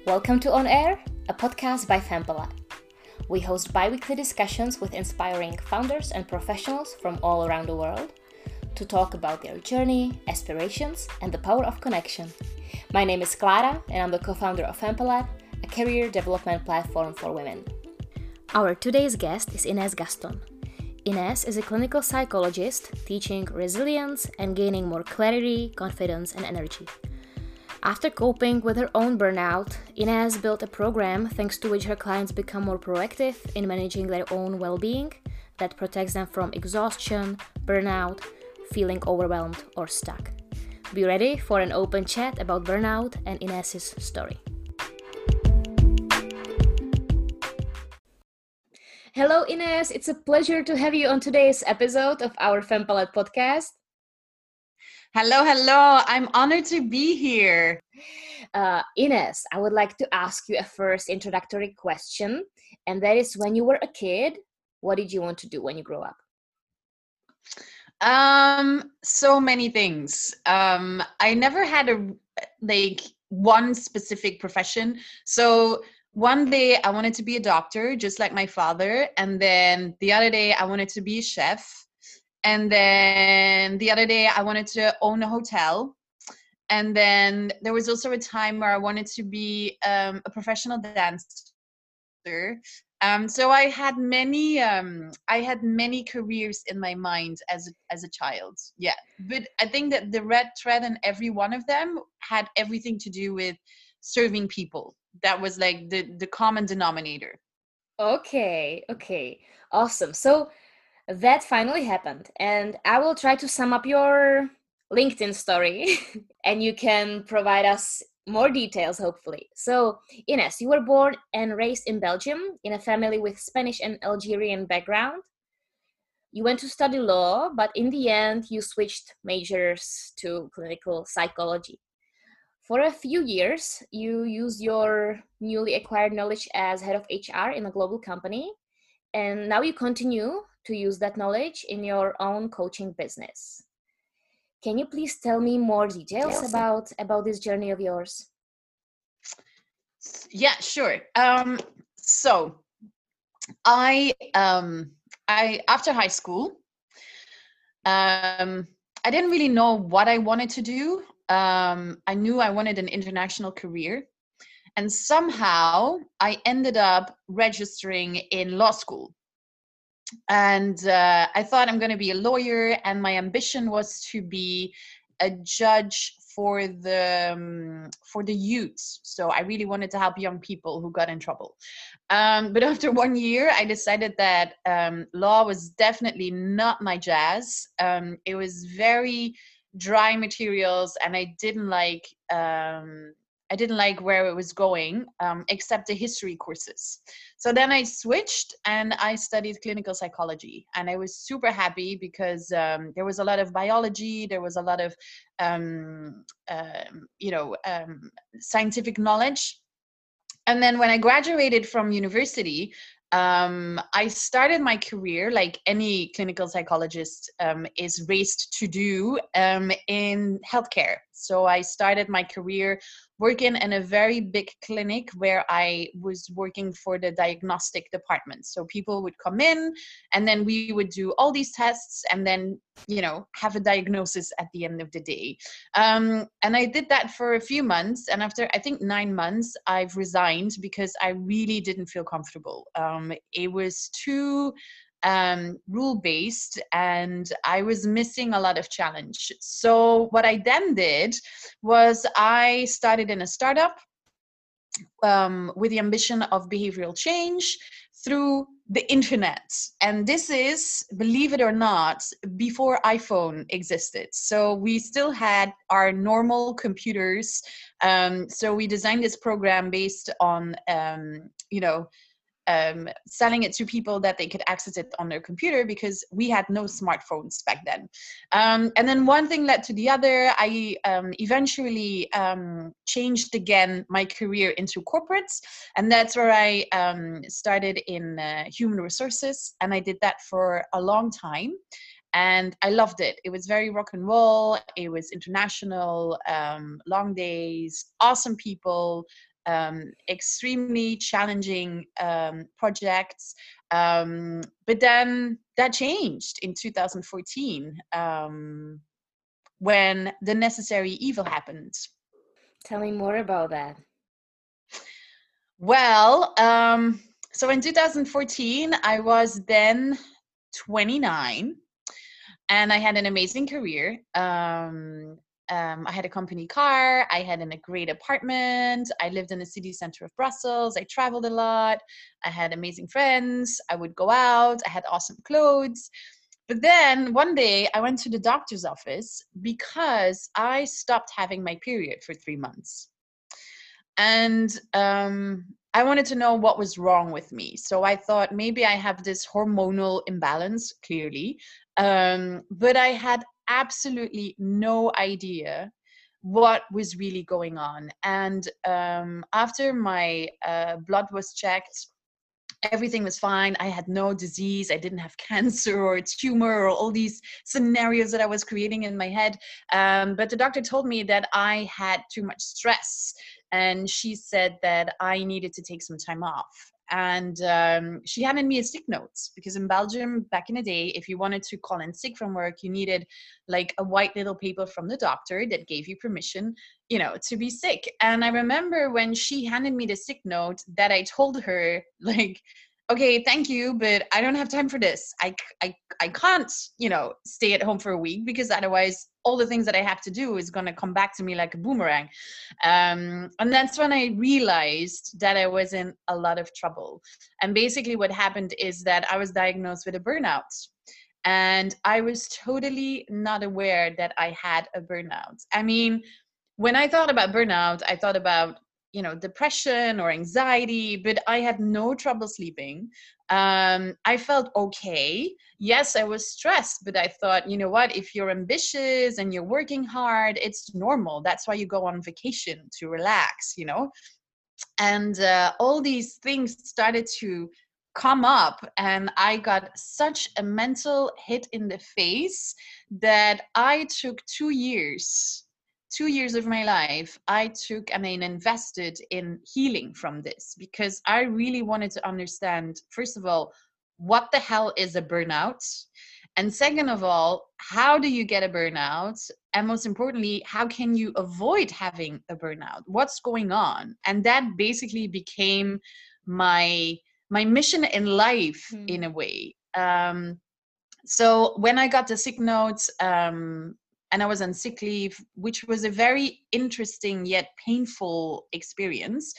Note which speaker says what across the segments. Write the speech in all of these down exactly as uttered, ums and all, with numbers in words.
Speaker 1: Welcome to On Air, a podcast by Fempalad. We host bi-weekly discussions with inspiring founders and professionals from all around the world to talk about their journey, aspirations, and the power of connection. My name is Clara, and I'm the co-founder of Fempalad, a career development platform for women. Our today's guest is Inés Gaston. Inés is a clinical psychologist teaching resilience and gaining more clarity, confidence, and energy. After coping with her own burnout, Inés built a program thanks to which her clients become more proactive in managing their own well-being that protects them from exhaustion, burnout, feeling overwhelmed or stuck. Be ready for an open chat about burnout and Inés's story. Hello Inés, it's a pleasure to have you on today's episode of our Fempalad podcast.
Speaker 2: Hello, hello. I'm honored to be here.
Speaker 1: Uh, Inés, I would like to ask you a first introductory question, and that is, when you were a kid, what did you want to do when you grow up?
Speaker 2: Um, so many things. Um, I never had a like one specific profession. So one day I wanted to be a doctor, just like my father, and then the other day I wanted to be a chef. And then the other day I wanted to own a hotel. And then there was also a time where I wanted to be um, a professional dancer. Um, so I had many, um, I had many careers in my mind as a, as a child. Yeah, but I think that the red thread in every one of them had everything to do with serving people. That was like the the common denominator.
Speaker 1: Okay, okay, awesome. So that finally happened, and I will try to sum up your LinkedIn story and you can provide us more details, hopefully. So, Inés, you were born and raised in Belgium in a family with Spanish and Algerian background. You went to study law, but in the end, you switched majors to clinical psychology. For a few years, you used your newly acquired knowledge as head of H R in a global company, and now you continue to use that knowledge in your own coaching business. Can you please tell me more details about, about this journey of yours?
Speaker 2: Yeah, sure. Um, so I um, I after high school, um, I didn't really know what I wanted to do. Um, I knew I wanted an international career, and somehow I ended up registering in law school. And uh, I thought I'm going to be a lawyer, and my ambition was to be a judge for the um, for the youths. So I really wanted to help young people who got in trouble. Um, but after one year, I decided that um, law was definitely not my jazz. Um, it was very dry materials, and I didn't like um, I didn't like where it was going, um, except the history courses. So then I switched and I studied clinical psychology, and I was super happy because um, there was a lot of biology, there was a lot of um, um, you know um, scientific knowledge. And then when I graduated from university, um, I started my career like any clinical psychologist um, is raised to do um, in healthcare. So I started my career working in a very big clinic where I was working for the diagnostic department. So people would come in, and then we would do all these tests, and then, you know, have a diagnosis at the end of the day. Um, and I did that for a few months. And after, I think, nine months, I've resigned because I really didn't feel comfortable. Um, it was too um, rule-based, and I was missing a lot of challenge. So what I then did was I started in a startup um, with the ambition of behavioral change through the internet. And this is, believe it or not, before iPhone existed. So we still had our normal computers. Um, so we designed this program based on, um, you know, um, selling it to people that they could access it on their computer, because we had no smartphones back then. Um, and then one thing led to the other. I um, eventually um, changed again my career into corporates. And that's where I um, started in uh, human resources. And I did that for a long time. And I loved it. It was very rock and roll. It was international, um, long days, awesome people, um, extremely challenging um, projects. Um, but then that changed in two thousand fourteen um, when the necessary evil happened.
Speaker 1: Tell me more about that.
Speaker 2: Well, um, so in two thousand fourteen, I was then twenty-nine, and I had an amazing career. Um, um, I had a company car. I had in a great apartment. I lived in the city center of Brussels. I traveled a lot. I had amazing friends. I would go out. I had awesome clothes. But then one day I went to the doctor's office because I stopped having my period for three months. And um, I wanted to know what was wrong with me. So I thought maybe I have this hormonal imbalance, clearly. Um, but I had absolutely no idea what was really going on. And um, after my uh, blood was checked, everything was fine. I had no disease. I didn't have cancer or tumor or all these scenarios that I was creating in my head. Um, but the doctor told me that I had too much stress. And she said that I needed to take some time off. And um, she handed me a sick note, because in Belgium back in the day, if you wanted to call in sick from work, you needed like a white little paper from the doctor that gave you permission, you know, to be sick. And I remember when she handed me the sick note that I told her, like, okay, thank you, but I don't have time for this. I, I, I can't, you know, stay at home for a week, because otherwise all the things that I have to do is going to come back to me like a boomerang. Um, and that's when I realized that I was in a lot of trouble. And basically what happened is that I was diagnosed with a burnout. And I was totally not aware that I had a burnout. I mean, when I thought about burnout, I thought about, you know, depression or anxiety, but I had no trouble sleeping. Um, I felt okay. Yes, I was stressed, but I thought, you know what, if you're ambitious and you're working hard, it's normal. That's why you go on vacation, to relax, you know? And uh, all these things started to come up, and I got such a mental hit in the face that I took two years two years of my life I took and I invested in healing from this, because I really wanted to understand, first of all, what the hell is a burnout? And second of all, how do you get a burnout? And most importantly, how can you avoid having a burnout? What's going on? And that basically became my my mission in life, mm. in a way. Um, so when I got the sick notes, um, and I was on sick leave, which was a very interesting yet painful experience.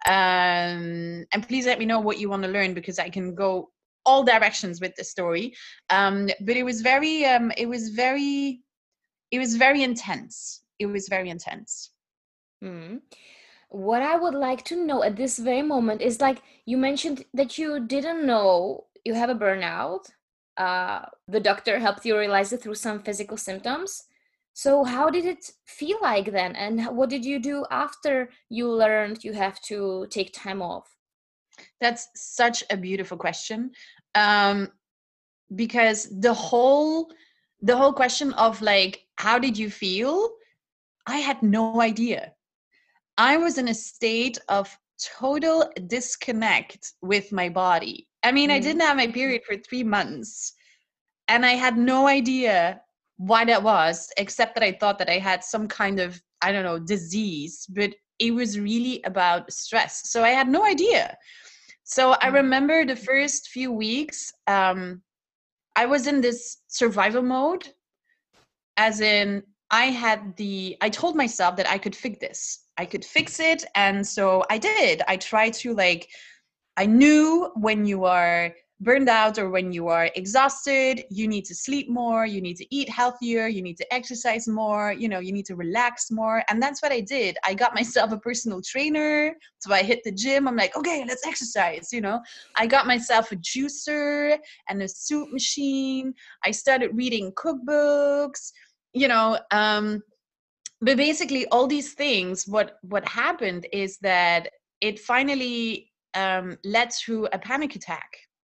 Speaker 2: Um, and please let me know what you want to learn, because I can go all directions with the story. Um, but it was very, um, it was very, it was very intense. It was very intense.
Speaker 1: Mm. What I would like to know at this very moment is, like, you mentioned that you didn't know you have a burnout. Uh, the doctor helped you realize it through some physical symptoms. So how did it feel like then? And what did you do after you learned you have to take time off?
Speaker 2: That's such a beautiful question. Um, because the whole, the whole question of like, how did you feel? I had no idea. I was in a state of total disconnect with my body. I mean, mm-hmm. I didn't have my period for three months and I had no idea why that was, except that I thought that I had some kind of, I don't know, disease, but it was really about stress. So I had no idea. So I remember the first few weeks, um, I was in this survival mode, as in I had the, I told myself that I could fix this. I could fix it. And so I did. I tried to, like, I knew when you are burned out or when you are exhausted, you need to sleep more, you need to eat healthier, you need to exercise more, you know, you need to relax more. And that's what I did. I got myself a personal trainer. So I hit the gym. I'm like, okay, let's exercise, you know. I got myself a juicer and a soup machine. I started reading cookbooks, you know, um, but basically all these things, what, what happened is that it finally um, led to a panic attack.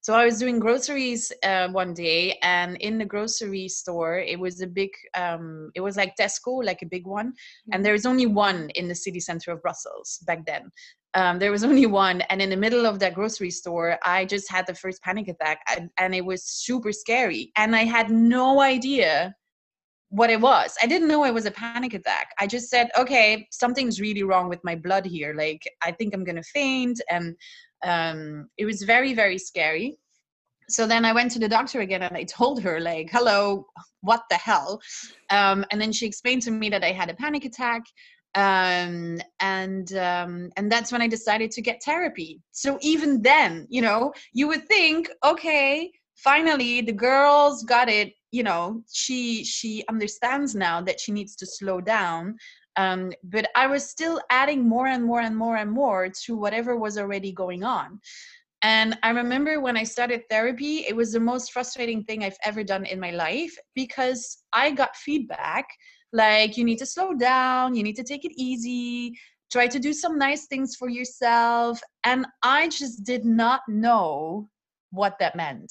Speaker 2: So I was doing groceries uh, one day, and in the grocery store, it was a big, um, it was like Tesco, like a big one. Mm-hmm. And there was only one in the city center of Brussels back then. Um, there was only one. And in the middle of that grocery store, I just had the first panic attack, and, and it was super scary. And I had no idea what it was. I didn't know it was a panic attack. I just said, okay, something's really wrong with my blood here. Like, I think I'm going to faint. And um, it was very, very scary. So then I went to the doctor again, and I told her, like, hello, what the hell? Um, and then she explained to me that I had a panic attack. Um, and, um, and that's when I decided to get therapy. So even then, you know, you would think, okay, finally the girl's got it. You know, she, she understands now that she needs to slow down. Um, but I was still adding more and more and more and more to whatever was already going on. And I remember when I started therapy, it was the most frustrating thing I've ever done in my life, because I got feedback like, you need to slow down, you need to take it easy, try to do some nice things for yourself. And I just did not know what that meant.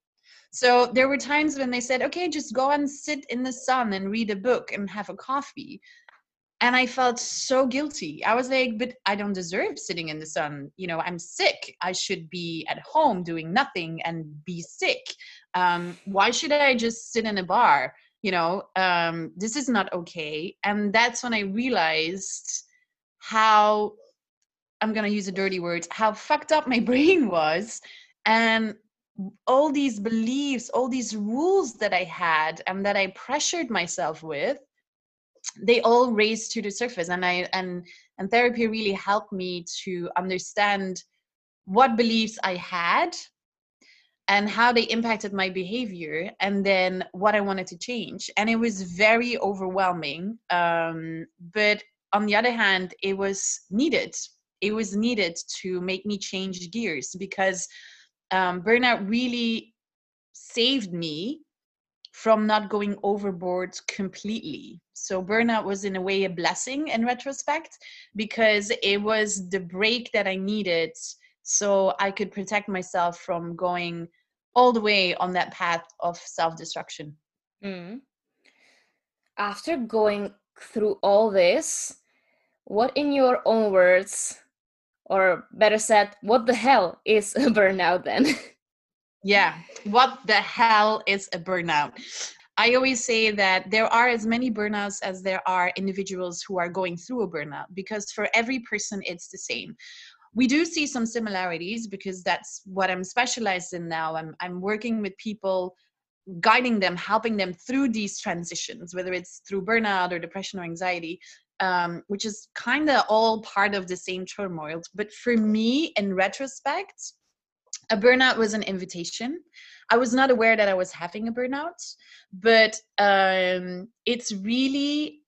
Speaker 2: So there were times when they said, okay, just go and sit in the sun and read a book and have a coffee. And I felt so guilty. I was like, but I don't deserve sitting in the sun. You know, I'm sick. I should be at home doing nothing and be sick. Um, why should I just sit in a bar? You know, um, this is not okay. And that's when I realized how, I'm going to use a dirty word, how fucked up my brain was. And all these beliefs, all these rules that I had and that I pressured myself with, they all raised to the surface. And I and and therapy really helped me to understand what beliefs I had and how they impacted my behavior, and then what I wanted to change. And it was very overwhelming. Um, but on the other hand, it was needed. It was needed to make me change gears, because um, burnout really saved me from not going overboard completely. So burnout was in a way a blessing in retrospect, because it was the break that I needed so I could protect myself from going all the way on that path of self-destruction.
Speaker 1: Mm. After going through all this, what, in your own words, or better said, what the hell is a burnout then?
Speaker 2: Yeah, what the hell is a burnout? I always say that there are as many burnouts as there are individuals who are going through a burnout, because for every person, it's the same. We do see some similarities, because that's what I'm specialized in now. I'm, I'm working with people, guiding them, helping them through these transitions, whether it's through burnout or depression or anxiety, um, which is kind of all part of the same turmoil. But for me, in retrospect, a burnout was an invitation. I was not aware that I was having a burnout, but um, it's really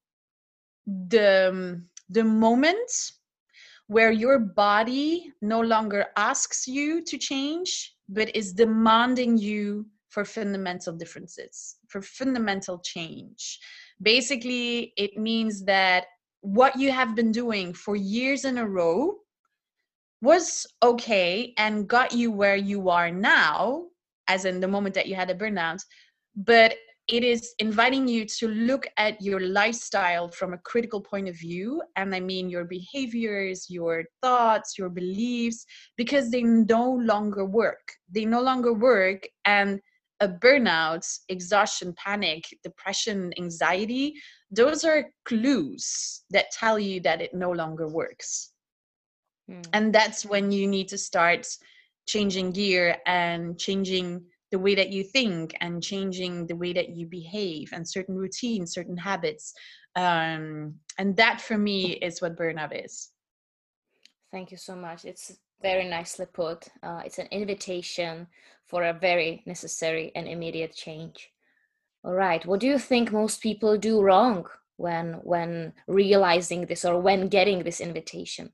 Speaker 2: the, the moment where your body no longer asks you to change, but is demanding you for fundamental differences, for fundamental change. Basically, it means that what you have been doing for years in a row was okay and got you where you are now, as in the moment that you had a burnout, but it is inviting you to look at your lifestyle from a critical point of view. And I mean your behaviors, your thoughts, your beliefs, because they no longer work. They no longer work. And a burnout, exhaustion, panic, depression, anxiety, those are clues that tell you that it no longer works. Mm. And that's when you need to start changing gear and changing the way that you think and changing the way that you behave and certain routines, certain habits. Um, and that for me is what burnout is.
Speaker 1: Thank you so much. It's very nicely put. Uh, it's an invitation for a very necessary and immediate change. All right. What do you think most people do wrong when when realizing this or when getting this invitation?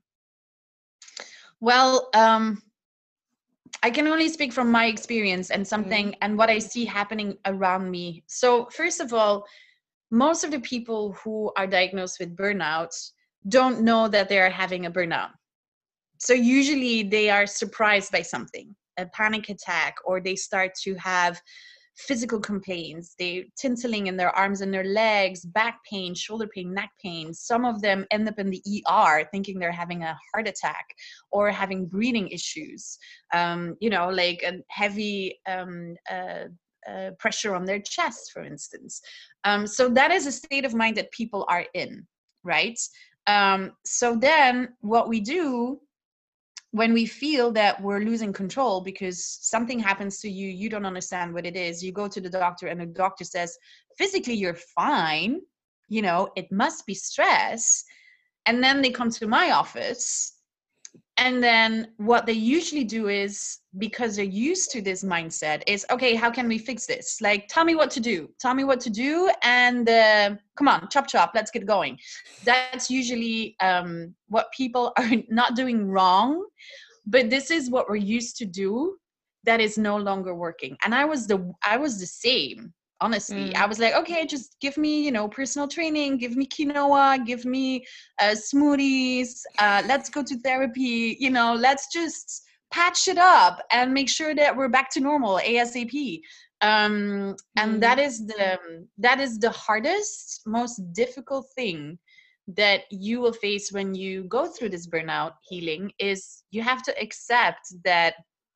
Speaker 2: Well, um, I can only speak from my experience and something mm-hmm. and what I see happening around me. So first of all, most of the people who are diagnosed with burnout don't know that they are having a burnout. So usually they are surprised by something. a panic attack, or they start to have physical complaints. They tinseling in their arms and their legs, back pain, shoulder pain, neck pain. Some of them end up in the E R thinking they're having a heart attack or having breathing issues. Um, you know, like a heavy um, uh, uh, pressure on their chest, for instance. Um, so that is a state of mind that people are in, right? Um, so then what we do when we feel that we're losing control because something happens to you, you don't understand what it is, you go to the doctor and the doctor says, physically you're fine, you know, it must be stress. And then they come to my office. And then what they usually do is, because they're used to this mindset, is, okay, how can we fix this? Like, tell me what to do. Tell me what to do. And uh, come on, chop, chop, let's get going. That's usually um, what people are not doing wrong. But this is what we're used to do that is no longer working. And I was the I was the same. Honestly,
Speaker 1: Mm.
Speaker 2: I was like, okay, just give me, you know, personal training, give me quinoa, give me uh, smoothies, uh, let's go to therapy, you know, let's just patch it up and make sure that we're back to normal ASAP. Um, and
Speaker 1: Mm.
Speaker 2: that is the that is the hardest, most difficult thing that you will face when you go through this burnout healing, is you have to accept that,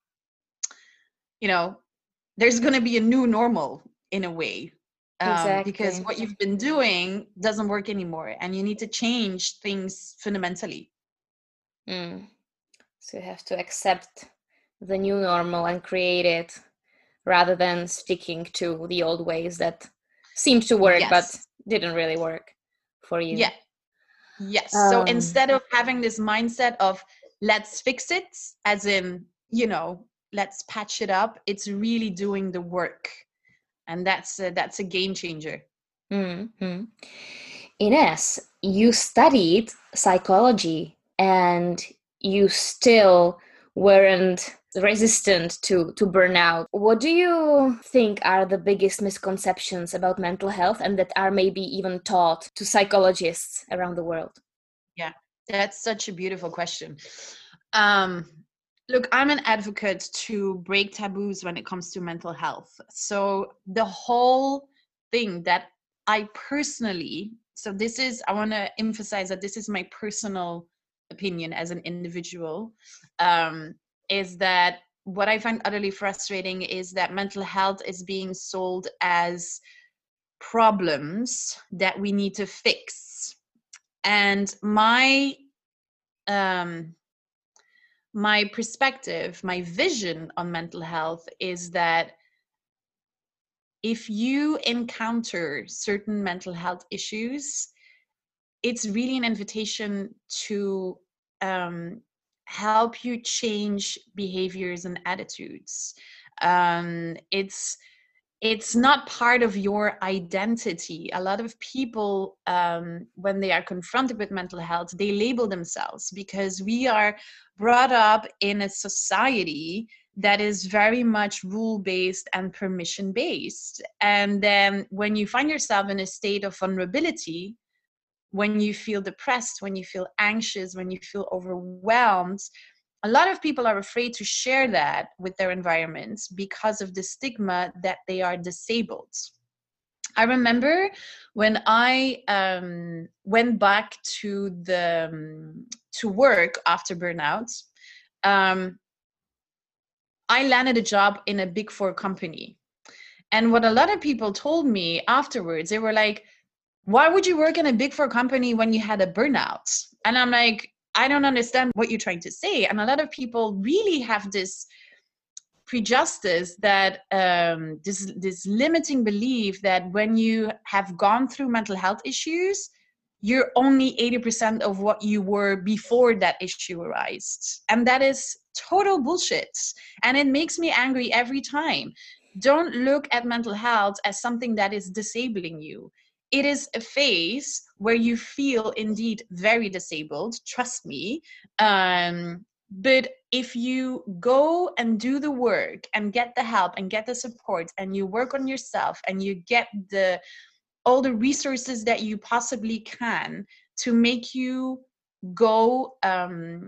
Speaker 2: you know, there's going to be a new normal in a way, um, because
Speaker 1: Exactly.
Speaker 2: what you've been doing doesn't work anymore and you need to change things fundamentally.
Speaker 1: Mm. So you have to accept the new normal and create it rather than sticking to the old ways that seemed to work
Speaker 2: Yes.
Speaker 1: but didn't really work for you.
Speaker 2: Yeah. Yes. So
Speaker 1: Um,
Speaker 2: instead of having this mindset of let's fix it, as in, you know, let's patch it up, it's really doing the work. And that's a, that's a game changer.
Speaker 1: mm-hmm. Ines, you studied psychology and you still weren't resistant to, to burnout. What do you think are the biggest misconceptions about mental health and that are maybe even taught to psychologists around the world?
Speaker 2: Yeah, that's such a beautiful question. Um, look, I'm an advocate to break taboos when it comes to mental health. So the whole thing that I personally, so this is, I want to emphasize that this is my personal opinion as an individual, um, is that what I find utterly frustrating is that mental health is being sold as problems that we need to fix. And my um, my perspective, my vision on mental health is that if you encounter certain mental health issues, it's really an invitation to um, help you change behaviors and attitudes. Um, it's it's not part of your identity. A lot of people, um, when they are confronted with mental health, they label themselves, because we are brought up in a society that is very much rule-based and permission-based. And then when you find yourself in a state of vulnerability, when you feel depressed, when you feel anxious, when you feel overwhelmed, a lot of people are afraid to share that with their environments because of the stigma that they are disabled. I remember when I um, went back to the um, to work after burnout, um, I landed a job in a big four company. And what a lot of people told me afterwards, they were like, why would you work in a big four company when you had a burnout? And I'm like, I don't understand what you're trying to say. And a lot of people really have this prejudice, that um, this this limiting belief that when you have gone through mental health issues, you're only eighty percent of what you were before that issue arose. And that is total bullshit. And it makes me angry every time. Don't look at mental health as something that is disabling you. It is a phase where you feel indeed very disabled, trust me. Um, but if you go and do the work and get the help and get the support and you work on yourself and you get the all the resources that you possibly can to make you go um,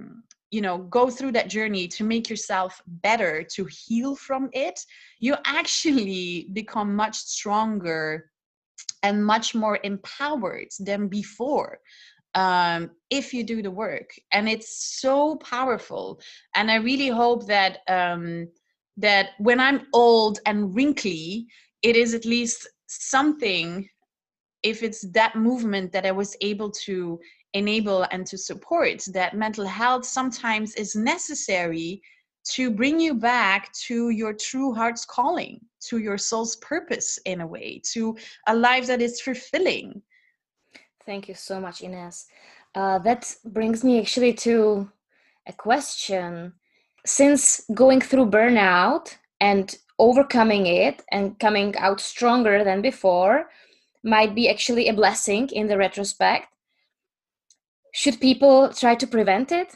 Speaker 2: you know, go through that journey to make yourself better, to heal from it, you actually become much stronger and much more empowered than before, um, if you do the work. And it's so powerful. And I really hope that um, that when I'm old and wrinkly, it is at least something, if it's that movement that I was able to enable and to support, that mental health sometimes is necessary to bring you back to your true heart's calling, to your soul's purpose, in a way, to a life that is fulfilling.
Speaker 1: Thank you so much, Ines. Uh, that brings me actually to a question. Since going through burnout and overcoming it and coming out stronger than before might be actually a blessing in the retrospect, should people try to prevent it?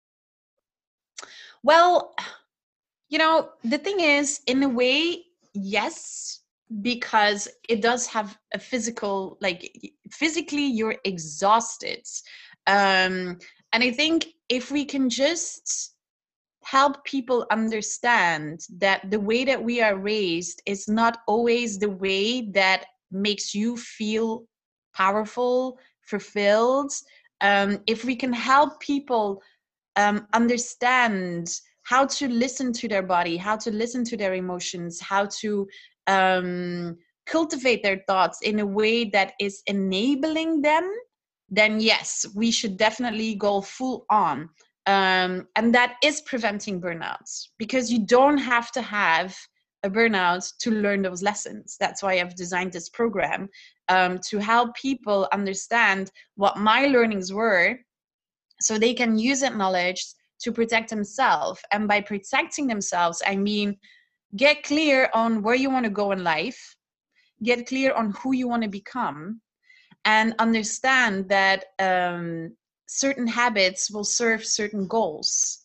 Speaker 2: Well, you know, the thing is, in a way, yes, because it does have a physical, like physically you're exhausted. Um, and I think if we can just help people understand that the way that we are raised is not always the way that makes you feel powerful, fulfilled. Um, if we can help people um, understand how to listen to their body, how to listen to their emotions, how to um, cultivate their thoughts in a way that is enabling them, then yes, we should definitely go full on. Um, and that is preventing burnouts, because you don't have to have a burnout to learn those lessons. That's why I've designed this program, um, to help people understand what my learnings were, so they can use that knowledge to protect themselves. And by protecting themselves, I mean, get clear on where you want to go in life, get clear on who you want to become, and understand that um, certain habits will serve certain goals,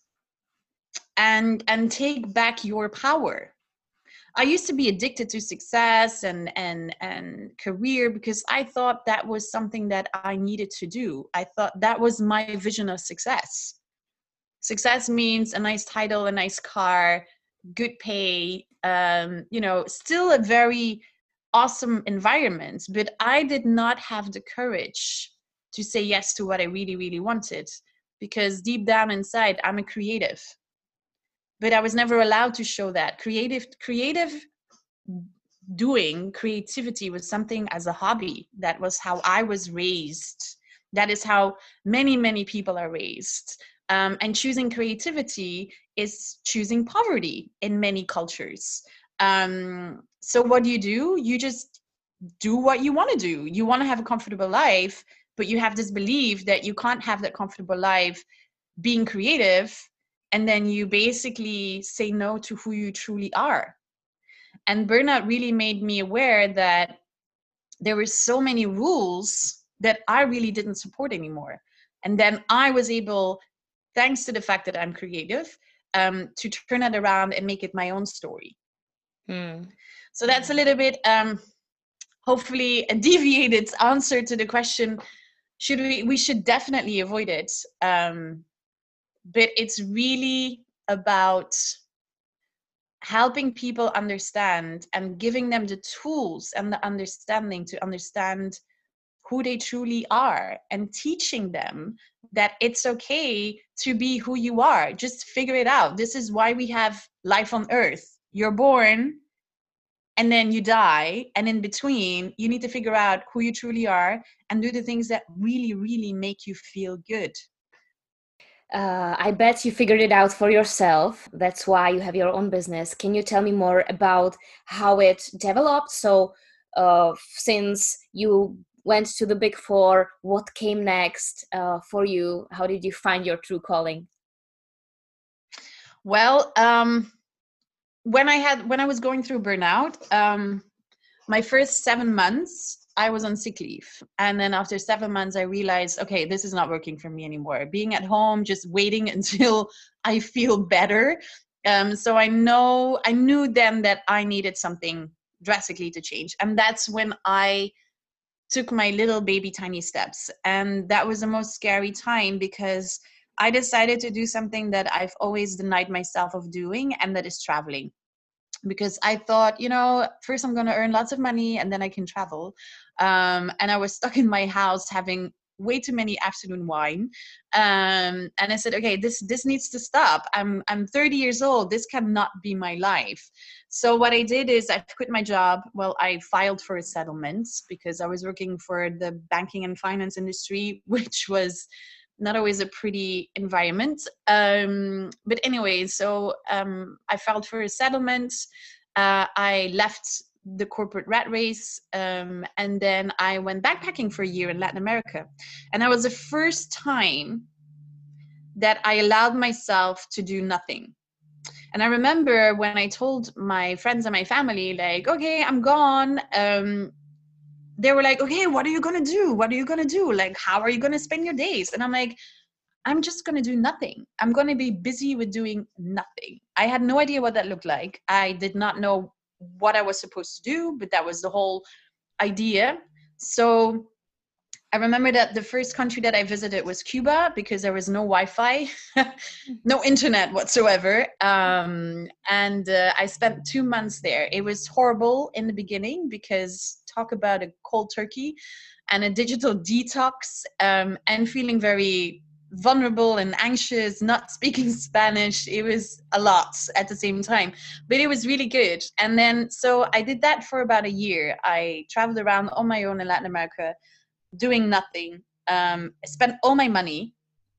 Speaker 2: and and take back your power. I used to be addicted to success and and and career, because I thought that was something that I needed to do. I thought that was my vision of success. Success means a nice title, a nice car, good pay, um, you know, still a very awesome environment. But I did not have the courage to say yes to what I really, really wanted, because deep down inside, I'm a creative. But I was never allowed to show that. Creative, creative doing, creativity was something as a hobby. That was how I was raised. That is how many, many people are raised. Um, and choosing creativity is choosing poverty in many cultures. Um, so what do you do? You just do what you want to do. You want to have a comfortable life, but you have this belief that you can't have that comfortable life being creative. And then you basically say no to who you truly are. And burnout really made me aware that there were so many rules that I really didn't support anymore. And then I was able, thanks to the fact that I'm creative, um, to turn it around and make it my own story.
Speaker 1: Hmm.
Speaker 2: So that's a little bit, um, hopefully, a deviated answer to the question. Should we? We should definitely avoid it. Um, but it's really about helping people understand and giving them the tools and the understanding to understand who they truly are, and teaching them that it's okay to be who you are. Just figure it out. This is why we have life on earth. You're born and then you die, and in between you need to figure out who you truly are and do the things that really, really make you feel good.
Speaker 1: Uh, I bet you figured it out for yourself. That's why you have your own business. Can you tell me more about how it developed? So, uh, since you went to the Big Four, what came next uh, for you? How did you find your true calling?
Speaker 2: Well, um, when I had when I was going through burnout, um, my first seven months I was on sick leave. And then after seven months, I realized, okay, this is not working for me anymore. Being at home, just waiting until I feel better. Um, so I know, I knew then that I needed something drastically to change. And that's when I took my little baby tiny steps. And that was the most scary time, because I decided to do something that I've always denied myself of doing, and that is traveling. Because I thought, you know, first I'm going to earn lots of money and then I can travel. Um, and I was stuck in my house having way too many afternoon wine. Um, and I said, okay, this this needs to stop. I'm I'm thirty years old. This cannot be my life. So what I did is I quit my job. Well, I filed for a settlement because I was working for the banking and finance industry, which was not always a pretty environment. Um, but anyway, so um, I filed for a settlement. Uh, I left the corporate rat race, um, and then I went backpacking for a year in Latin America. And that was the first time that I allowed myself to do nothing. And I remember when I told my friends and my family, like, okay, I'm gone. Um, they were like, okay, what are you going to do? What are you going to do? Like, how are you going to spend your days? And I'm like, I'm just going to do nothing. I'm going to be busy with doing nothing. I had no idea what that looked like. I did not know what I was supposed to do, but that was the whole idea. So I remember that the first country that I visited was Cuba because there was no Wi-Fi, no internet whatsoever. Um, and uh, I spent two months there. It was horrible in the beginning because talk about a cold turkey and a digital detox, um, and feeling very vulnerable and anxious, not speaking Spanish. It was a lot at the same time, but it was really good. And then, so I did that for about a year. I traveled around on my own in Latin America, doing nothing. Um, I spent all my money.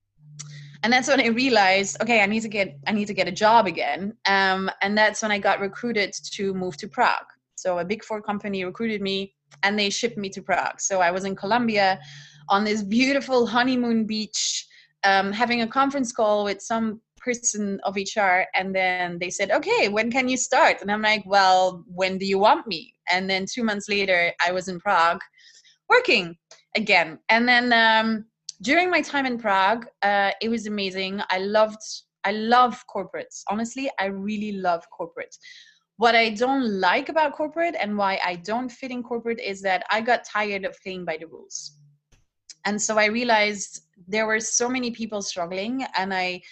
Speaker 2: And that's when I realized, okay, I need to get, I need to get a job again. Um, and that's when I got recruited to move to Prague. So a big four company recruited me and they shipped me to Prague. So I was in Colombia on this beautiful honeymoon beach, um, having a conference call with some person of H R. And then they said, okay, when can you start? And I'm like, well, when do you want me? And then two months later, I was in Prague working again. And then um, during my time in Prague, uh, it was amazing. I loved, I love corporates. Honestly, I really love corporate. What I don't like about corporate and why I don't fit in corporate is that I got tired of playing by the rules. And so I realized there were so many people struggling, and I,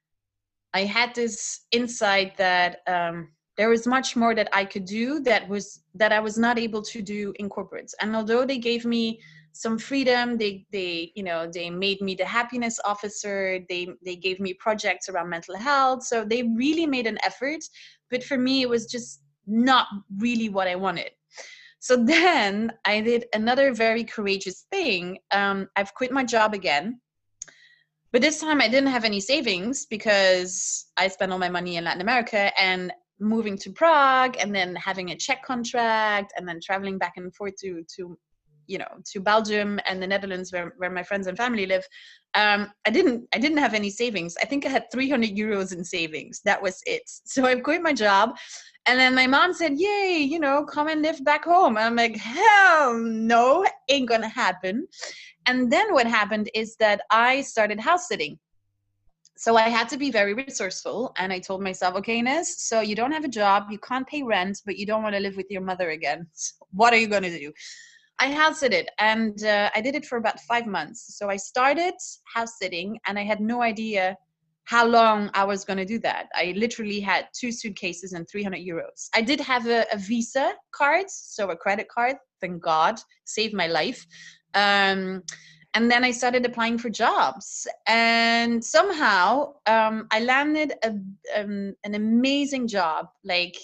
Speaker 2: I had this insight that um, there was much more that I could do that was that I was not able to do in corporates. And although they gave me some freedom, they they you know they made me the happiness officer. They they gave me projects around mental health. So they really made an effort. But for me, it was just not really what I wanted. So then I did another very courageous thing. Um, I've quit my job again. But this time I didn't have any savings because I spent all my money in Latin America, and moving to Prague and then having a Czech contract and then traveling back and forth to, to you know, to Belgium and the Netherlands where, where my friends and family live. Um, I didn't, I didn't have any savings. I think I had three hundred euros in savings. That was it. So I quit my job. And then my mom said, yay, you know, come and live back home. And I'm like, hell no, ain't gonna happen. And then what happened is that I started house sitting. So I had to be very resourceful. And I told myself, okay, Ines, so you don't have a job, you can't pay rent, but you don't want to live with your mother again. So what are you going to do? I house sitted, and uh, I did it for about five months. So I started house sitting, and I had no idea how long I was going to do that. I literally had two suitcases and three hundred euros. I did have a, a Visa card, so a credit card, thank God, saved my life. Um, and then I started applying for jobs, and somehow um, I landed a, um, an amazing job, like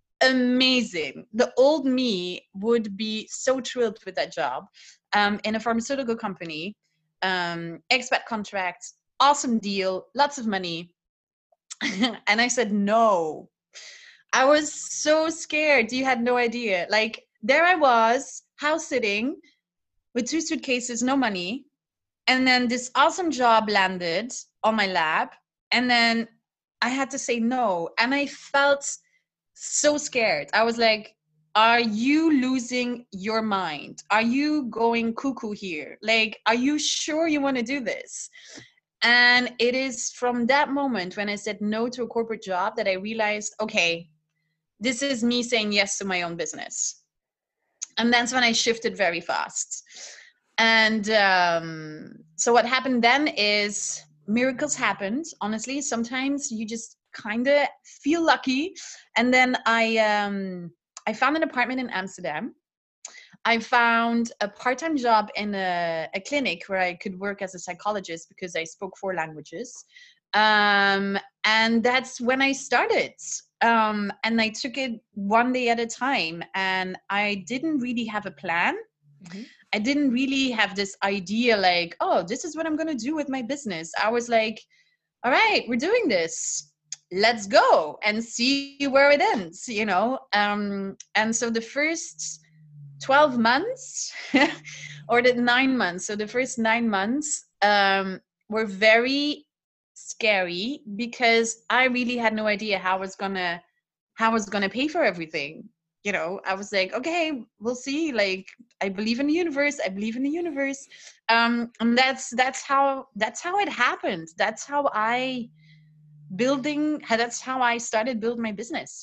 Speaker 2: amazing. The old me would be so thrilled with that job, um, in a pharmaceutical company, um, expat contract, awesome deal, lots of money. And I said, no. I was so scared. You had no idea. Like, there I was, house sitting with two suitcases, no money. And then this awesome job landed on my lap. And then I had to say no. And I felt so scared. I was like, are you losing your mind? Are you going cuckoo here? Like, are you sure you want to do this? And it is from that moment when I said no to a corporate job that I realized, okay, this is me saying yes to my own business. And that's when I shifted very fast. And um, so what happened then is miracles happened. Honestly, sometimes you just kind of feel lucky. And then I um, I found an apartment in Amsterdam. I found a part-time job in a, a clinic where I could work as a psychologist because I spoke four languages. Um, and that's when I started. Um, and I took it one day at a time. And I didn't really have a plan.
Speaker 1: Mm-hmm.
Speaker 2: I didn't really have this idea like, oh, this is what I'm going to do with my business. I was like, all right, we're doing this. Let's go and see where it ends, you know? Um, and so the first twelve months or the nine months. So the first nine months um, were very scary because I really had no idea how I was gonna how I was gonna pay for everything. You know, I was like, okay, we'll see. Like, I believe in the universe. I believe in the universe. Um, and that's that's how that's how it happened. That's how I building. That's how I started building my business.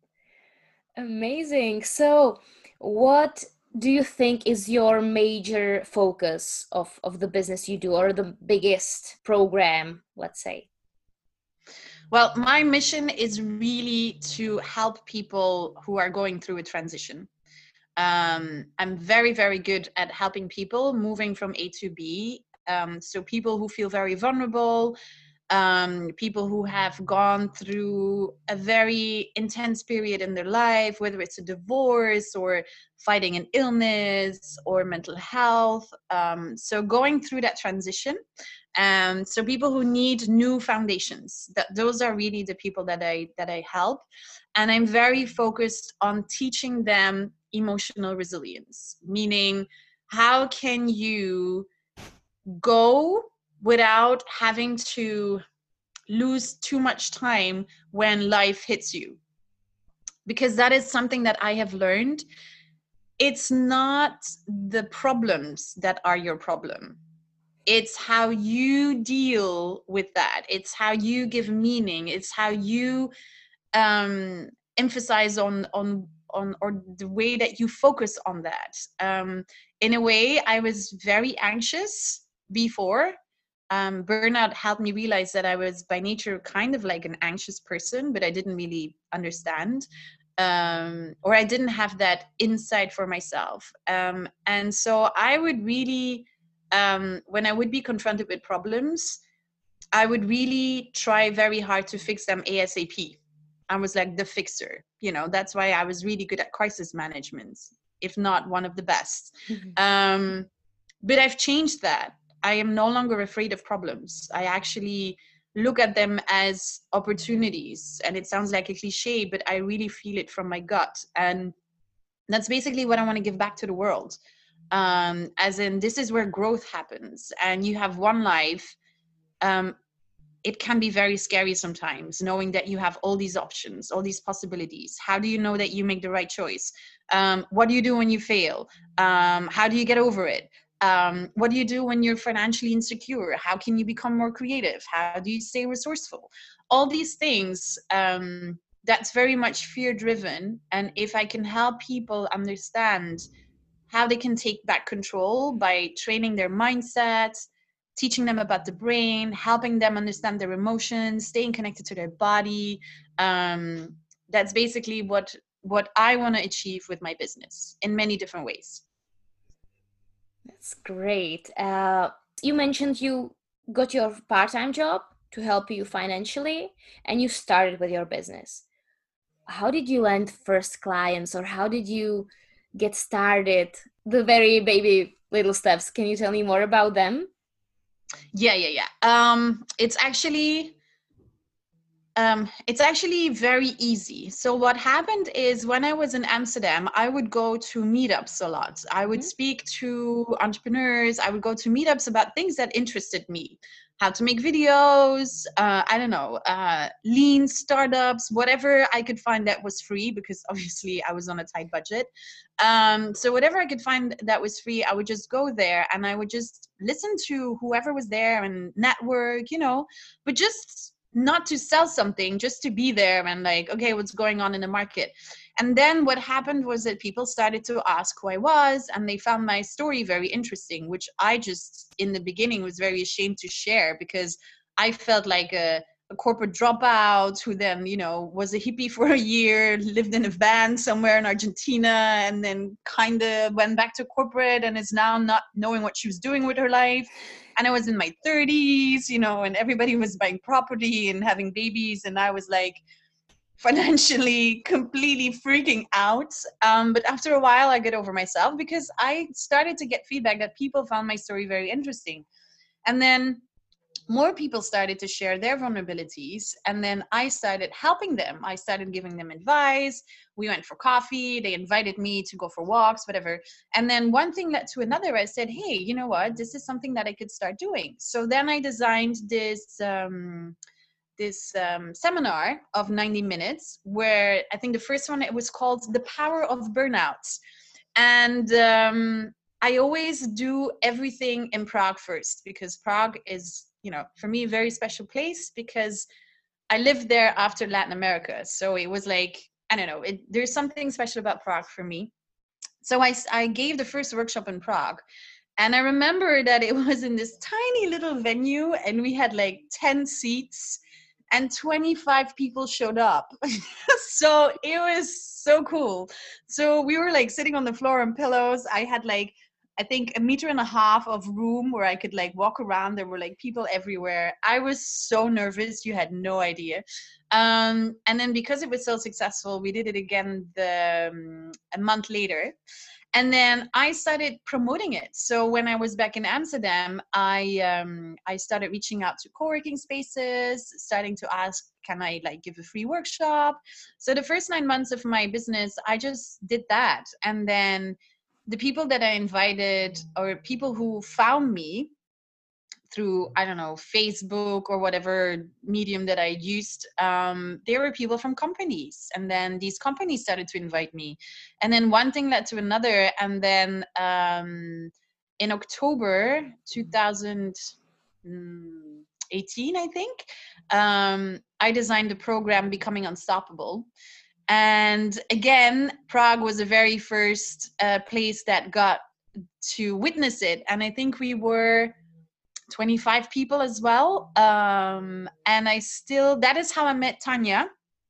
Speaker 1: Amazing. So, what do you think is your major focus of, of the business you do, or the biggest program, let's say?
Speaker 2: Well, my mission is really to help people who are going through a transition. Um, I'm very, very good at helping people moving from A to B. Um, so people who feel very vulnerable, um, people who have gone through a very intense period in their life, whether it's a divorce or fighting an illness or mental health. Um, so going through that transition. Um, so people who need new foundations, that those are really the people that I that I help. And I'm very focused on teaching them emotional resilience, meaning how can you go without having to lose too much time when life hits you, because that is something that I have learned. It's not the problems that are your problem, it's how you deal with that, it's how you give meaning, it's how you um emphasize on on on or the way that you focus on that. Um in a way, I was very anxious before. Um, burnout helped me realize that I was by nature kind of like an anxious person, but I didn't really understand, um, or I didn't have that insight for myself. Um, and so I would really, um, when I would be confronted with problems, I would really try very hard to fix them ASAP. I was like the fixer, you know, that's why I was really good at crisis management, if not one of the best. Um, but I've changed that. I am no longer afraid of problems. I actually look at them as opportunities. And it sounds like a cliche, but I really feel it from my gut. And that's basically what I want to give back to the world. Um, as in, this is where growth happens. And you have one life. Um, it can be very scary sometimes, knowing that you have all these options, all these possibilities. How do you know that you make the right choice? Um, what do you do when you fail? Um, how do you get over it? Um, what do you do when you're financially insecure? How can you become more creative? How do you stay resourceful? All these things, um, that's very much fear driven. And if I can help people understand how they can take back control by training their mindset, teaching them about the brain, helping them understand their emotions, staying connected to their body, um, that's basically what what I want to achieve with my business in many different ways.
Speaker 1: That's great. Uh, you mentioned you got your part-time job to help you financially, and you started with your business. How did you land first clients, or how did you get started? The very baby little steps. Can you tell me more about them?
Speaker 2: Yeah, yeah, yeah. Um, it's actually Um, it's actually very easy. So what happened is when I was in Amsterdam, I would go to meetups a lot. I would
Speaker 1: Mm-hmm.
Speaker 2: speak to entrepreneurs. I would go to meetups about things that interested me. How to make videos, uh, I don't know, uh, lean startups, whatever I could find that was free, because obviously I was on a tight budget. Um, so whatever I could find that was free, I would just go there and I would just listen to whoever was there and network, you know, but just not to sell something, just to be there and like, okay, what's going on in the market. And then what happened was that people started to ask who I was, and they found my story very interesting, which I just in the beginning was very ashamed to share, because I felt like a, a corporate dropout who then, you know, was a hippie for a year, lived in a van somewhere in Argentina, and then kind of went back to corporate and is now not knowing what she was doing with her life. And I was in my thirties, you know, and everybody was buying property and having babies. And I was like, financially completely freaking out. Um, but after a while, I get over myself because I started to get feedback that people found my story very interesting. And then more people started to share their vulnerabilities. And then I started helping them. I started giving them advice. We went for coffee. They invited me to go for walks, whatever. And then one thing led to another. I said, hey, you know what? This is something that I could start doing. So then I designed this... Um, this um, seminar of ninety minutes where I think the first one, it was called The Power of Burnout. And um, I always do everything in Prague first, because Prague is, you know, for me, a very special place because I lived there after Latin America. So it was like, I don't know, it, there's something special about Prague for me. So I, I gave the first workshop in Prague. And I remember that it was in this tiny little venue and we had like ten seats and twenty-five people showed up. So it was so cool. So we were like sitting on the floor on pillows. I had like, I think a meter and a half of room where I could like walk around. There were like people everywhere. I was so nervous. You had no idea. Um, and then because it was so successful, we did it again the, um, a month later. And then I started promoting it. So when I was back in Amsterdam, I um, I started reaching out to co-working spaces, starting to ask, can I like give a free workshop? So the first nine months of my business, I just did that. And then the people that I invited, or people who found me through, I don't know, Facebook or whatever medium that I used, um, there were people from companies. And then these companies started to invite me. And then one thing led to another. And then um, in October two thousand eighteen, I think, um, I designed the program Becoming Unstoppable. And again, Prague was the very first uh, place that got to witness it. And I think we were twenty-five people as well. Um, and I still, that is how I met Tanya.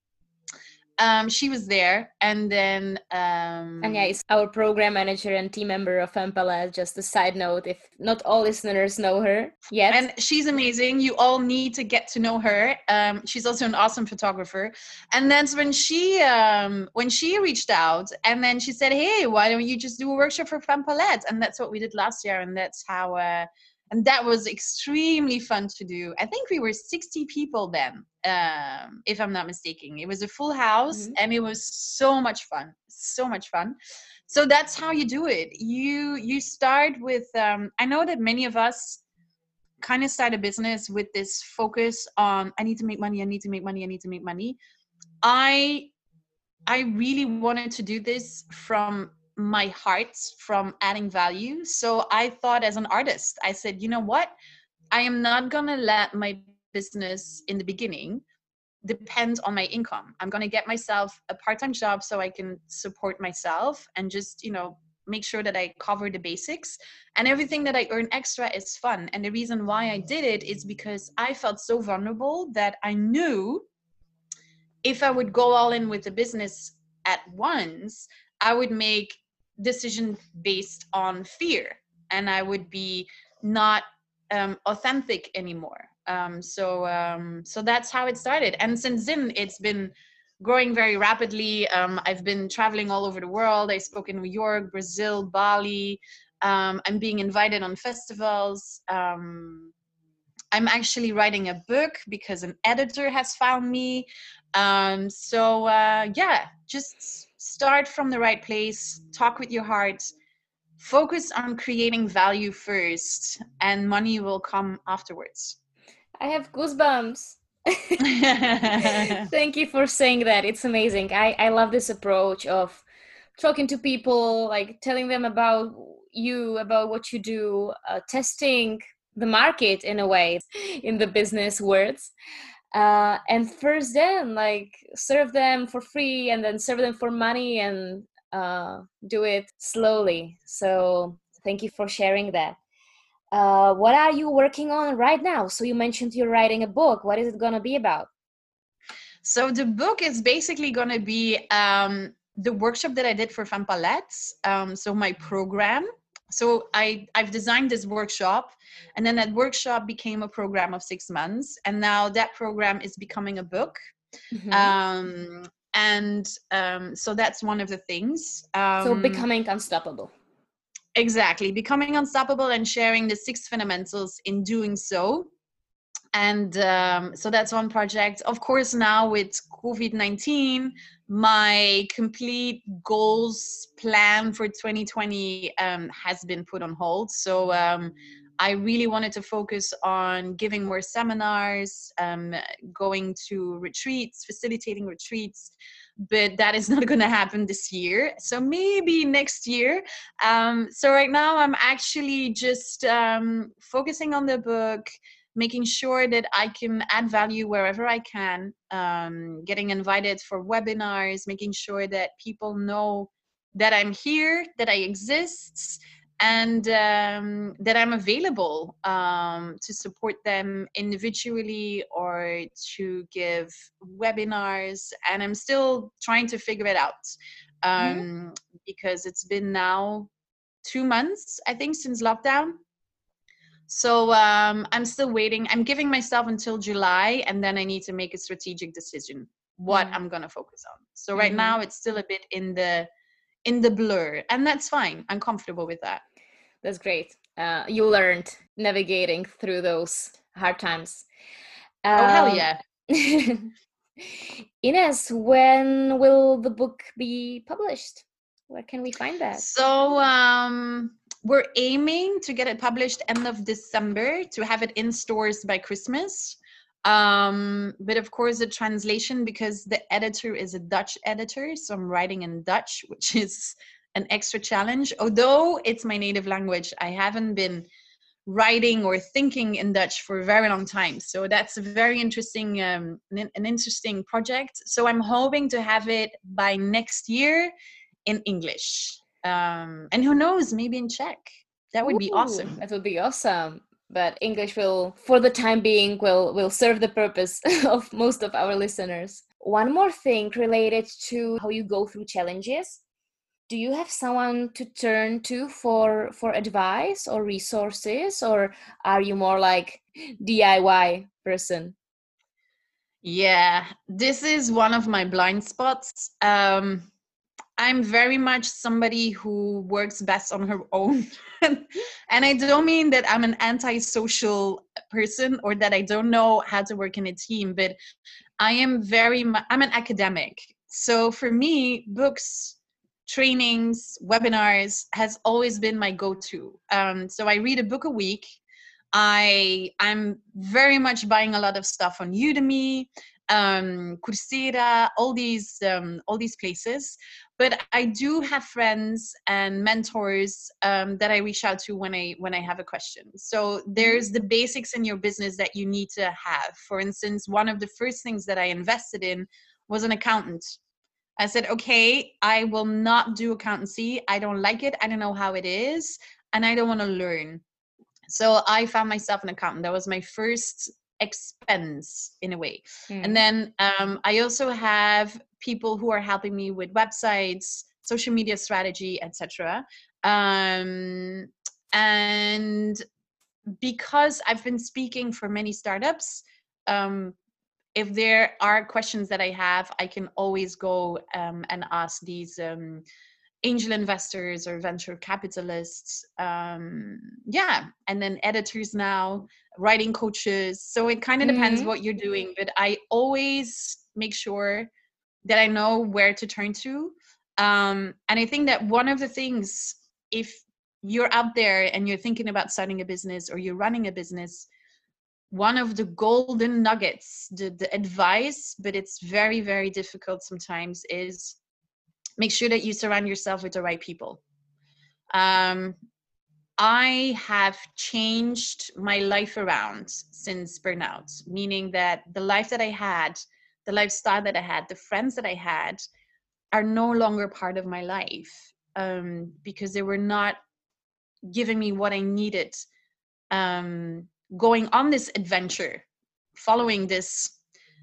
Speaker 2: Um, she was there. And then... Um,
Speaker 1: Tanya is our program manager and team member of Fempele. Just a side note, if not all listeners know her yet.
Speaker 2: And she's amazing. You all need to get to know her. Um, she's also an awesome photographer. And that's when she um, when she reached out, and then she said, hey, why don't you just do a workshop for Fempele? And that's what we did last year. And that's how... Uh, And that was extremely fun to do. I think we were sixty people then, um, if I'm not mistaken. It was a full house, mm-hmm. and it was so much fun, so much fun. So that's how you do it. You you start with, um, I know that many of us kind of start a business with this focus on, I need to make money, I need to make money, I need to make money. I I really wanted to do this from my heart, from adding value. So I thought, as an artist, I said, you know what? I am not going to let my business in the beginning depend on my income. I'm going to get myself a part-time job so I can support myself and just, you know, make sure that I cover the basics, and everything that I earn extra is fun. And the reason why I did it is because I felt so vulnerable that I knew if I would go all in with the business at once, I would make decisions based on fear, and I would be not um, authentic anymore. Um, so, um, so that's how it started. And since then, it's been growing very rapidly. Um, I've been traveling all over the world. I spoke in New York, Brazil, Bali. Um, I'm being invited on festivals. Um, I'm actually writing a book because an editor has found me. Um, so uh, yeah, just start from the right place, talk with your heart, focus on creating value first, and money will come afterwards.
Speaker 1: I have goosebumps. Thank you for saying that. It's amazing. I, I love this approach of talking to people, like telling them about you, about what you do, uh, testing the market in a way, in the business words. Uh, and first then, like, serve them for free and then serve them for money, and uh, do it slowly. So thank you for sharing that. Uh, what are you working on right now? So you mentioned you're writing a book. What is it going to be about?
Speaker 2: So the book is basically going to be um, the workshop that I did for Femme Palette. Um, so my program. So I, I've designed this workshop, and then that workshop became a program of six months. And now that program is becoming a book.
Speaker 1: Mm-hmm.
Speaker 2: Um, and um, so that's one of the things. Um,
Speaker 1: So becoming unstoppable.
Speaker 2: Exactly. Becoming unstoppable and sharing the six fundamentals in doing so. And um, so that's one project. Of course, now with COVID nineteen, my complete goals plan for twenty twenty um, has been put on hold. So um, I really wanted to focus on giving more seminars, um, going to retreats, facilitating retreats, but that is not going to happen this year. So maybe next year. Um, so right now I'm actually just um, focusing on the book, making sure that I can add value wherever I can, um, getting invited for webinars, making sure that people know that I'm here, that I exist, and um, that I'm available um, to support them individually or to give webinars. And I'm still trying to figure it out um,
Speaker 1: Mm-hmm.
Speaker 2: because it's been now two months, I think, since lockdown. So um, I'm still waiting. I'm giving myself until July, and then I need to make a strategic decision what I'm gonna focus on. So right
Speaker 1: Mm-hmm.
Speaker 2: now it's still a bit in the in the blur, and that's fine. I'm comfortable with that.
Speaker 1: That's great. Uh, you learned navigating through those hard times.
Speaker 2: Oh hell
Speaker 1: Um,
Speaker 2: yeah!
Speaker 1: Ines, when will the book be published? Where can we find that?
Speaker 2: So um, we're aiming to get it published end of December to have it in stores by Christmas. Um, but of course, the translation, because the editor is a Dutch editor, so I'm writing in Dutch, which is an extra challenge. Although it's my native language, I haven't been writing or thinking in Dutch for a very long time. So that's a very interesting, um, an, an interesting project. So I'm hoping to have it by next year in English. Um, and who knows, maybe in Czech. That would be
Speaker 1: Ooh,
Speaker 2: awesome.
Speaker 1: that would be awesome. But English will, for the time being, will will serve the purpose of most of our listeners. One more thing related to how you go through challenges. Do you have someone to turn to for for advice or resources, or are you more like D I Y person?
Speaker 2: Yeah, this is one of my blind spots. Um, I'm very much somebody who works best on her own. And I don't mean that I'm an antisocial person or that I don't know how to work in a team, but I am very mu- I'm an academic. So for me, books, trainings, webinars has always been my go-to. Um, so I read a book a week. I I'm very much buying a lot of stuff on Udemy, um, Coursera, all these um, all these places. But I do have friends and mentors um, that I reach out to when I when I have a question. So
Speaker 1: Mhm.
Speaker 2: there's the basics in your business that you need to have. For instance, one of the first things that I invested in was an accountant. I said, okay, I will not do accountancy. I don't like it. I don't know how it is, and I don't want to learn. So I found myself an accountant. That was my first expense in a way. And
Speaker 1: Mm.
Speaker 2: then um, I also have people who are helping me with websites, social media strategy, et cetera. Um, and because I've been speaking for many startups, um, if there are questions that I have, I can always go um, and ask these um, angel investors or venture capitalists. Um, yeah, and then editors now, writing coaches. So it kind of depends
Speaker 1: Mm.
Speaker 2: what you're doing, but I always make sure that I know where to turn to. Um, and I think that one of the things, if you're out there and you're thinking about starting a business or you're running a business, one of the golden nuggets, the, the advice, but it's very, very difficult sometimes, is make sure that you surround yourself with the right people. Um, I have changed my life around since burnout, meaning that the life that I had, the lifestyle that I had, the friends that I had are no longer part of my life um, because they were not giving me what I needed um, going on this adventure, following this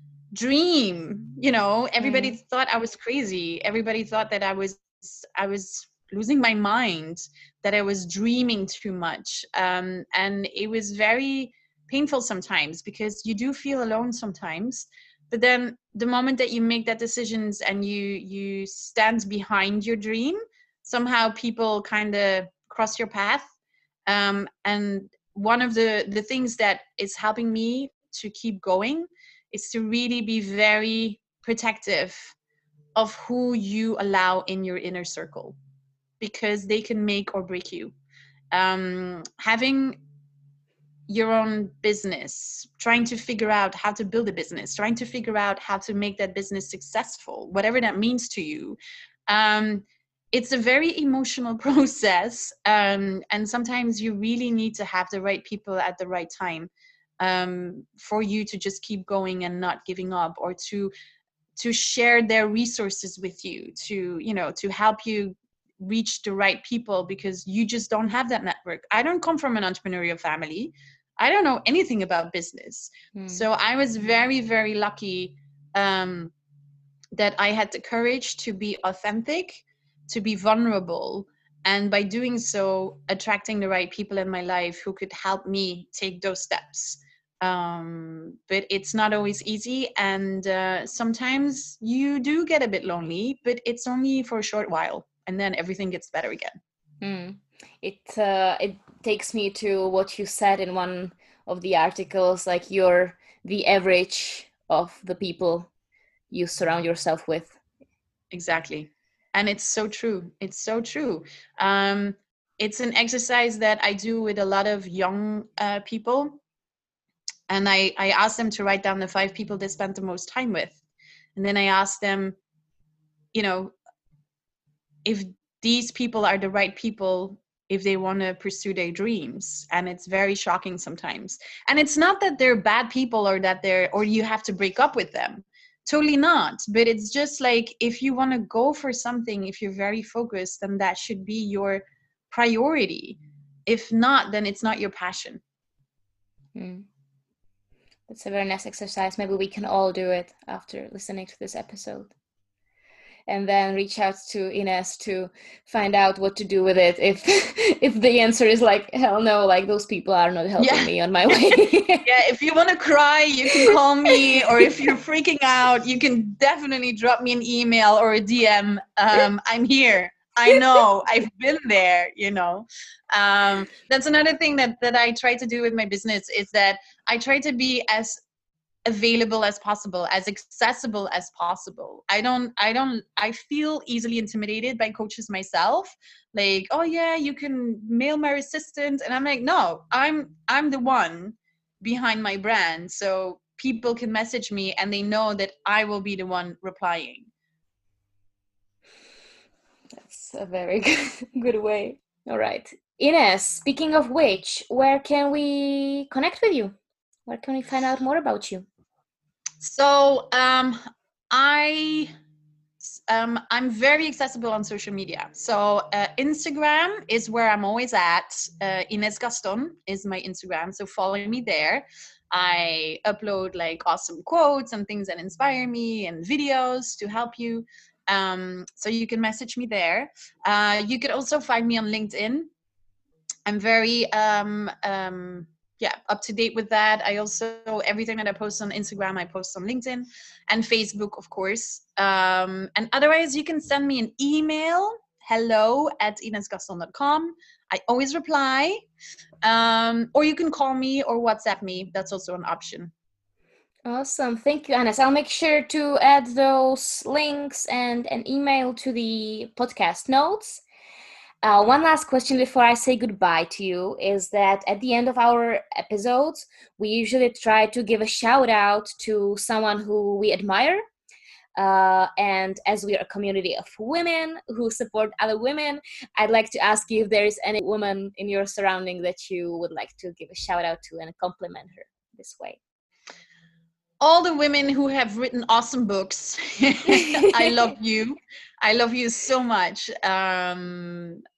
Speaker 2: dream. You know, everybody
Speaker 1: Mm.
Speaker 2: thought I was crazy. Everybody thought that I was I was losing my mind, that I was dreaming too much. Um, and it was very painful sometimes, because you do feel alone sometimes. But then the moment that you make that decisions and you you stand behind your dream, somehow people kind of cross your path. Um, and one of the the things that is helping me to keep going is to really be very protective of who you allow in your inner circle, because they can make or break you. Um, having your own business, trying to figure out how to build a business, trying to figure out how to make that business successful, whatever that means to you. Um, it's a very emotional process. Um, and sometimes you really need to have the right people at the right time, um, for you to just keep going and not giving up, or to to share their resources with you, to, you know, to help you reach the right people, because you just don't have that network. I don't come from an entrepreneurial family. I don't know anything about business.
Speaker 1: Mm.
Speaker 2: So I was very, very lucky, um, that I had the courage to be authentic, to be vulnerable, and by doing so, attracting the right people in my life who could help me take those steps. Um, but it's not always easy, and uh, sometimes you do get a bit lonely, but it's only for a short while, and then everything gets better again.
Speaker 1: Mm. It uh, it takes me to what you said in one of the articles, like you're the average of the people you surround yourself with.
Speaker 2: Exactly. And it's so true. It's so true. Um, it's an exercise that I do with a lot of young uh, people. And I, I ask them to write down the five people they spent the most time with. And then I ask them, you know, if these people are the right people, if they want to pursue their dreams. And it's very shocking sometimes. And it's not that they're bad people, or that they're, or you have to break up with them. Totally not. But it's just like, if you want to go for something, if you're very focused, then that should be your priority. If not, then it's not your passion.
Speaker 1: Mm. That's a very nice exercise. Maybe we can all do it after listening to this episode. And then reach out to Ines to find out what to do with it. If if the answer is like, hell no, like those people are not helping
Speaker 2: Yeah.
Speaker 1: me on my way.
Speaker 2: Yeah, if you want to cry, you can call me. Or if you're freaking out, you can definitely drop me an email or a D M. Um, I'm here. I know. I've been there, you know. Um, that's another thing that, that I try to do with my business, is that I try to be as available as possible, as accessible as possible. I don't, I don't, I feel easily intimidated by coaches myself. Like, oh yeah, you can mail my assistant. And I'm like, no, I'm, I'm the one behind my brand. So people can message me and they know that I will be the one replying.
Speaker 1: That's a very good, good way. All right. Ines, speaking of which, where can we connect with you? Where can we find out more about you?
Speaker 2: So um, I um, I'm very accessible on social media. So uh, Instagram is where I'm always at. Uh, Ines Gaston is my Instagram. So follow me there. I upload like awesome quotes and things that inspire me, and videos to help you. Um, so you can message me there. Uh, you could also find me on LinkedIn. I'm very um, um, yeah, up to date with that. I also, everything that I post on Instagram, I post on LinkedIn and Facebook, of course. Um, and otherwise, you can send me an email, hello at inesgaston dot com. I always reply. Um, or you can call me or WhatsApp me. That's also an option.
Speaker 1: Awesome. Thank you, Ines. I'll make sure to add those links and an email to the podcast notes. Uh, one last question before I say goodbye to you is that at the end of our episodes, we usually try to give a shout out to someone who we admire. Uh, and as we are a community of women who support other women, I'd like to ask you if there is any woman in your surrounding that you would like to give a shout out to and compliment her this way.
Speaker 2: All the women who have written awesome books. I love you. I love you so much. Um,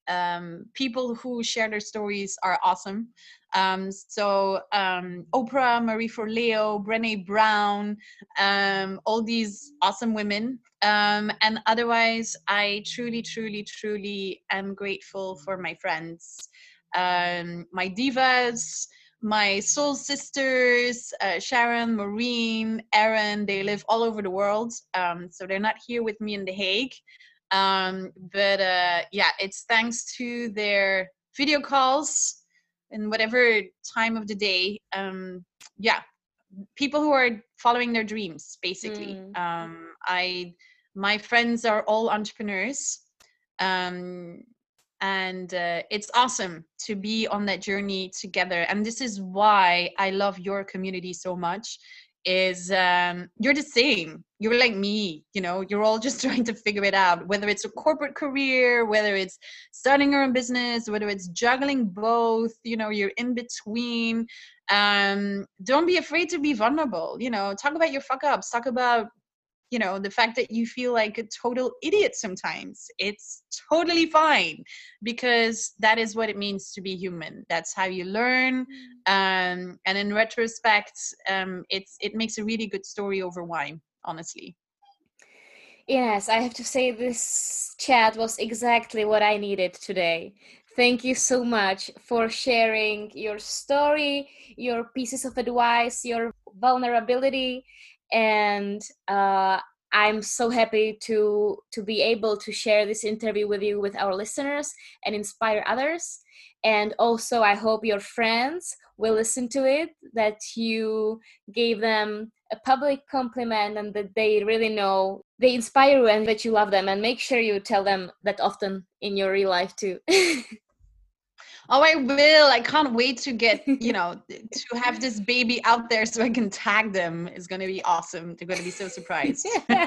Speaker 2: Um, people who share their stories are awesome. Um, so um, Oprah, Marie Forleo, Brené Brown, um, all these awesome women. Um, and otherwise, I truly, truly, truly am grateful for my friends, um, my divas, my soul sisters, uh, Sharon, Maureen, Erin. They live all over the world. Um, so they're not here with me in The Hague. Um, but uh, yeah, it's thanks to their video calls in whatever time of the day. Um, yeah, people who are following their dreams, basically.
Speaker 1: Mm.
Speaker 2: Um, I, my friends are all entrepreneurs. Um, and uh, it's awesome to be on that journey together. And this is why I love your community so much, is um, you're the same. You're like me, you know, you're all just trying to figure it out, whether it's a corporate career, whether it's starting your own business, whether it's juggling both, you know, you're in between. Um, don't be afraid to be vulnerable, you know, talk about your fuck ups, talk about, you know, the fact that you feel like a total idiot sometimes. It's totally fine, because that is what it means to be human. That's how you learn. Um, and in retrospect, um, it's it makes a really good story over wine, honestly.
Speaker 1: Yes, I have to say this chat was exactly what I needed today. Thank you so much for sharing your story, your pieces of advice, your vulnerability, and uh, I'm so happy to to be able to share this interview with you, with our listeners, and inspire others. And also, I hope your friends will listen to it, that you gave them a public compliment and that they really know they inspire you and that you love them. And make sure you tell them that often in your real life too.
Speaker 2: Oh, I will. I can't wait to get, you know, to have this baby out there so I can tag them. It's going to be awesome. They're going to be so surprised.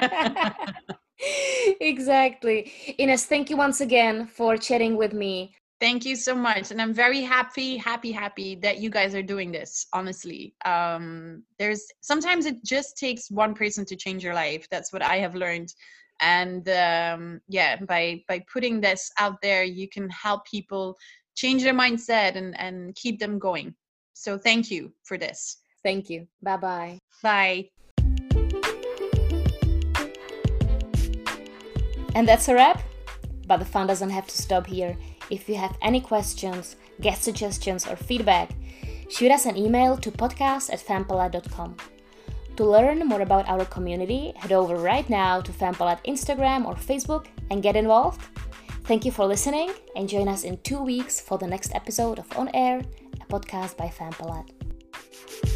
Speaker 1: Exactly. Ines, thank you once again for chatting with me.
Speaker 2: Thank you so much. And I'm very happy, happy, happy that you guys are doing this, honestly. Um, there's sometimes it just takes one person to change your life. That's what I have learned. And um, yeah, by by putting this out there, you can help people change their mindset and, and keep them going. So thank you for this.
Speaker 1: Thank you. Bye-bye.
Speaker 2: Bye.
Speaker 1: And that's a wrap. But the fun doesn't have to stop here. If you have any questions, guest suggestions, or feedback, shoot us an email to podcast at fempalad dot com. To learn more about our community, head over right now to Fempalad Instagram or Facebook and get involved. Thank you for listening, and join us in two weeks for the next episode of On Air, a podcast by Fempalad.